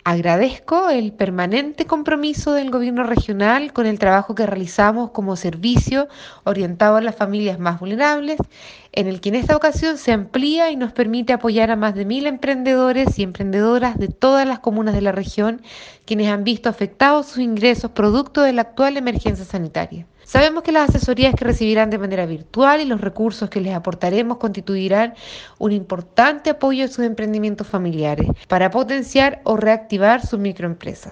Agradezco el permanente compromiso del gobierno regional con el trabajo que realizamos como servicio orientado a las familias más vulnerables, en el que en esta ocasión se amplía y nos permite apoyar a más de 1.000 emprendedores y emprendedoras de todas las comunas de la región, quienes han visto afectados sus ingresos producto de la actual emergencia sanitaria. Sabemos que las asesorías que recibirán de manera virtual y los recursos que les aportaremos constituirán un importante apoyo a sus emprendimientos familiares para potenciar o reactivar sus microempresas.